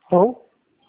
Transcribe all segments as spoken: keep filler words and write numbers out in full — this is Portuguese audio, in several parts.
Alô?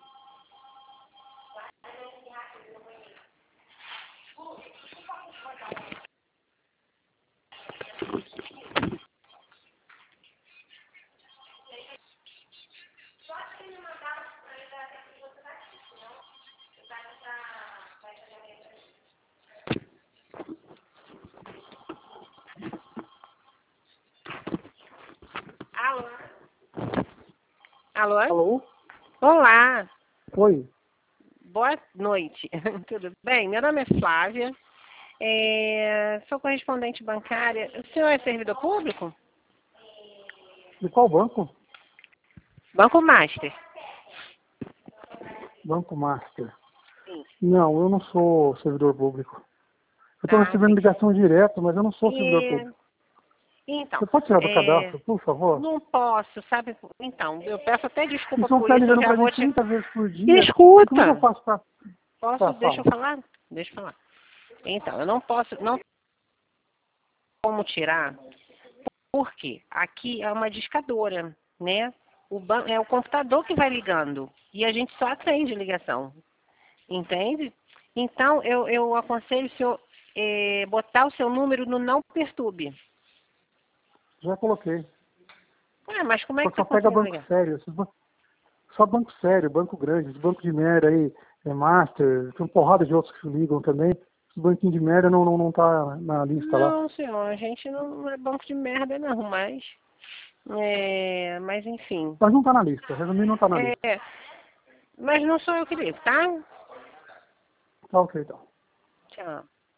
Alô? Alô? Alô? Olá, Oi. boa noite. Tudo bem? Meu nome é Flávia, é, sou correspondente bancária. O senhor é servidor público? De qual banco? Banco Master. Banco Master. Sim. Não, eu não sou servidor público. Eu estou Ah, recebendo ok. ligação direta, mas eu não sou servidor E, público. então, Você pode tirar do é, cadastro, por favor? não posso, sabe? Então, eu peço até Vocês desculpa vão por ficar isso, eu ligando já para mim vou te... trinta vezes por dia. E como é que eu Escuta! faço para... Posso? Tá, Deixa fala. eu falar? Deixa eu falar. Então, eu não posso, não tenho como tirar, porque aqui é uma discadora, né? O ban é o computador que vai ligando e a gente só atende ligação, entende? Então, eu, eu aconselho o senhor eh, botar o seu número no não perturbe. Já coloquei. Ué, mas como é Só que que tá só pega conseguindo banco ligar? sério. Esses ban- Só banco sério, banco grande. Esse banco de merda aí, é Master, tem uma porrada de outros que ligam também. Esse banquinho de merda não, não, não tá na lista lá. Não, senhor, a gente não é banco de merda não, mas... É, mas enfim. Mas não tá na lista. Resumindo, não tá na lista. É, mas não sou eu que ligo, tá? Tá ok, então. Tchau.